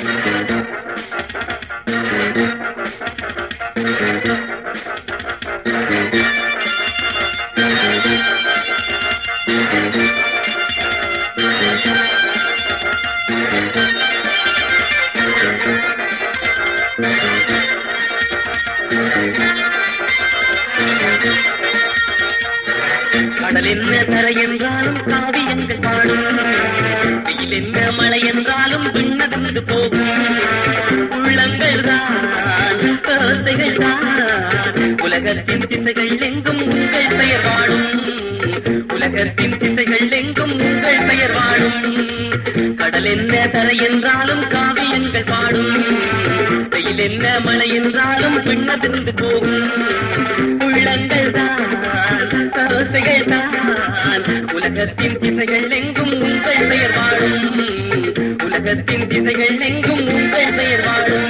கடல் என்ன தரை என்றாலும் காவியங்கள் பாடும், வெயில் என்ன மழை என்றாலும் விண்ணதிர்ந்து போகும். உள்ளங்கள் தான் ஆசைகள் தான், உலகத்தின் திசைகள் எங்கும் உங்கள் பெயர் வாடும். உலகத்தின் திசைகள் எங்கும் உங்கள் பெயர் வாடும். கடல் என்ன தரை என்றாலும் காவியங்கள் பாடும், வெயில் என்ன மழை என்றாலும் விண்ணதிர்ந்து போகும். உள்ளங்கள் தான் ஆசைகள் தான், உலகத்தின் திசைகள் எங்கும் உங்கள் பெயர் வாடும். உலகத்தின் திசைகள் எங்கும் உங்கள் பெயர் வாடும்.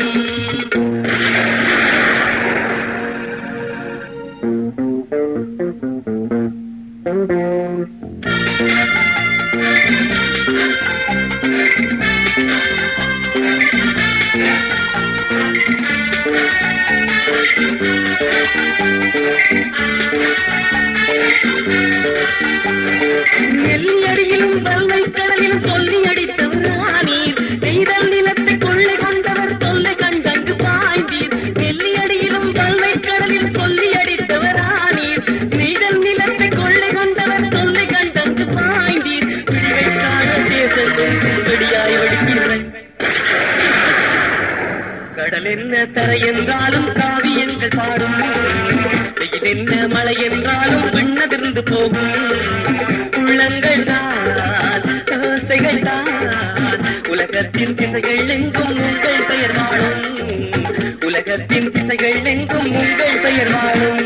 நெல்லியடியிலும் வெள்ளை கடலிலும் சொல்லி அடித்தவர் நீர், நெய்தல் நிலத்தை கொள்ளை கொண்டவர் தொல்லை கண்டங்கு பாய்ந்தீர். நெல்லியடியிலும் வெள்ளை கடலிலும் சொல்லி அடித்தவர் நீர், நெய்தல் நிலத்தை கொள்ளை கொண்டவர் தொல்லை கண்டங்கு பாய்ந்தீர். விழிவைக்கான தேசத்தும் வெடியாய் வடிக்கிறேன். கடல் என்ன தரை என்றாலும் காவியங்கள் பாடும், வெயில் என்ன மழை என்றாலும் விண்ணதிர்ந்து போகும். உள்ளங்கள் தான் ஆசைகள் தான், உலகத்தின் திசைகள் எங்கும் உங்கள் பெயர் வாழும். உலகத்தின் திசைகள் எங்கும் உங்கள் பெயர் வாழும்.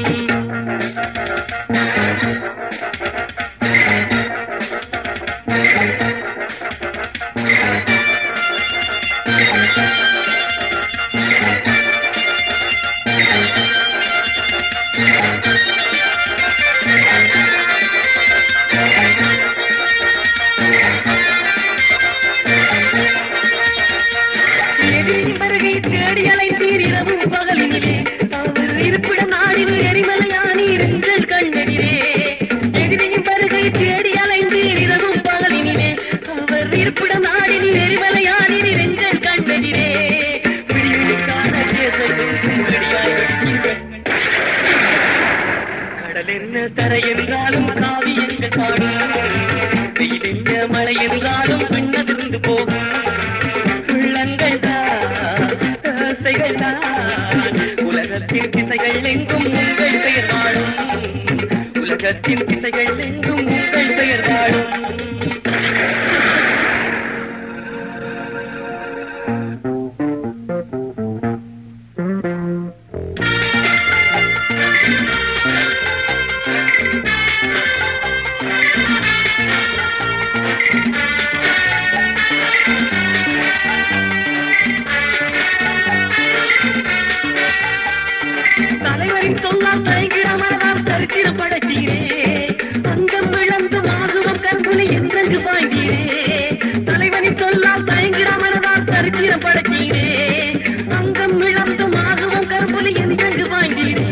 தேடி அலைத்தீர் இரவும் பகலினிலே, அவர் இருப்பிட நாடில் எரிமலையானீர் எங்கள் கண்ணெதிரே. எதிரியின் வருகை தேடி அலைந்தீர் இரவும் பகலினிலே, அவர் இருப்பிட நாடில் எரிமலையானீர் எங்கள் கண்ணெதிரே. விழிவிழிக்கான தேசத்தும் வெடியாய் வெடிக்கிறேன். கடல் என்ன தரை என்றாலும் காவியங்கள் பாடும், வெயில் என்ன மழை என்றாலும் விண்ணதிர்ந்து போகும். உள்ளங்கள் ஆசைகள் தான், உலகத்தின் திசைகள் எங்கும் உங்கள் பெயர் வாழும். உலகத்தின் திசைகள் எங்கும் உங்கள் பெயர் வாழும். தலைவரின் சொல்லால் தயங்கிடாமல் சரித்திரம் படைத்தீரே, அங்கம் விளந்து மாகுவம் கண்புலி என்றென்று பாய்ந்தீரே. தலைவரின் சொல்லால் தயங்கிடாமல் சரித்திரம் படைத்தீரே, அங்கம் விளந்து மாகுவம் கண்புலி என்றென்று பாய்ந்தீரே.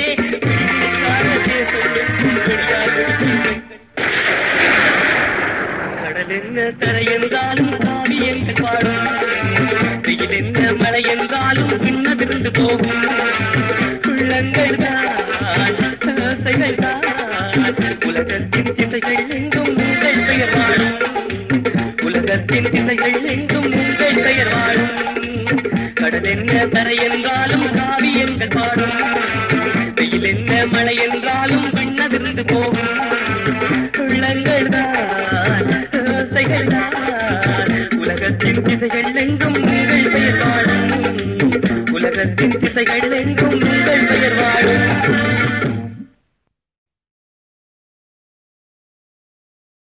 கடல் என்ன தரை என்றாலும் காவியங்கள் பாடும், வெயில் என்ன மழை என்றாலும் விண்ணதிர்ந்து போகும். உள்ளங்கள் தான் ஆசைகள் தான், உலகத்தின் திசைகள் எங்கும் உங்கள் பெயர் வாழும். உலகத்தின் திசைகள் எங்கும் உங்கள் பெயர் வாழும். கடல் என்ன தரை என்றாலும் காவியங்கள் பாடும், வெயில் என்ன மழை என்றாலும் விண்ணதிர்ந்து போகும். உள்ளங்கள் தான் ஆசைகள் தான், உலகத்தின் திசைகள் எங்கும்